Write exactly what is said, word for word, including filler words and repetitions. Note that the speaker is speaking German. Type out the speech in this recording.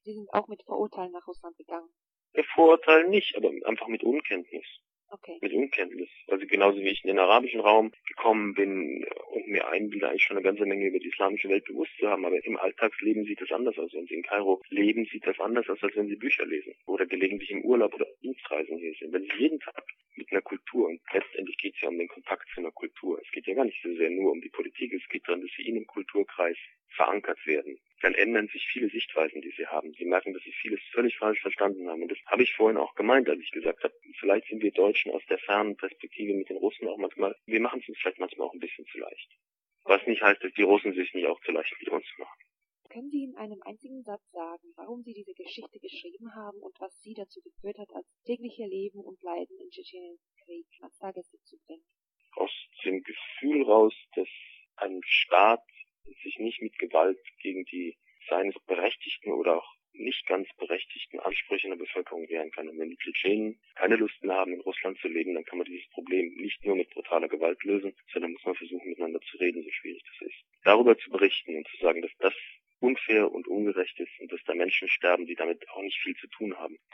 Sie sind auch mit Vorurteilen nach Russland gegangen. Mit Vorurteilen nicht, aber einfach mit Unkenntnis. Okay. Mit Unkenntnis. Also genauso wie ich in den arabischen Raum gekommen bin und mir einbilde, eigentlich schon eine ganze Menge über die islamische Welt bewusst zu haben, aber im Alltagsleben sieht das anders aus. Wenn Sie in Kairo leben, sieht das anders aus, als wenn Sie Bücher lesen oder gelegentlich im Urlaub oder Dienstreisen hier sind. Wenn Sie jeden Tag mit einer Kultur, und letztendlich geht es ja um den Kontakt zu einer Kultur, es geht ja gar nicht so sehr nur um die Politik, es geht darum, dass Sie in einem Kulturkreis verankert werden, dann ändern sich viele Sichtweisen, die Sie haben. Sie merken, dass Sie vieles völlig falsch verstanden haben. Und das habe ich vorhin auch gemeint, als ich gesagt habe, vielleicht sind wir Deutschen aus der fernen Perspektive mit den Russen auch manchmal, wir machen es uns vielleicht manchmal auch ein bisschen zu leicht. Was nicht heißt, dass die Russen sich nicht auch zu leicht mit uns machen. Können Sie in einem einzigen Satz sagen, warum Sie diese Geschichte geschrieben haben und was Sie dazu geführt hat, als tägliche Leben und Leiden in Tschetschenien Krieg ans Tageslicht zu bringen? Aus dem Gefühl raus, dass ein Staat sich nicht mit Gewalt gegen die seines berechtigten oder auch nicht ganz berechtigten Ansprüche in der Bevölkerung wehren kann. Und wenn die Tschetschenen keine Lust mehr haben, in Russland zu leben, dann kann man dieses Problem nicht nur mit brutaler Gewalt lösen, sondern muss man versuchen, miteinander zu reden, so schwierig das ist. Darüber zu berichten und zu sagen, dass das unfair und ungerecht ist und dass da Menschen sterben, die damit auch nicht viel zu tun haben.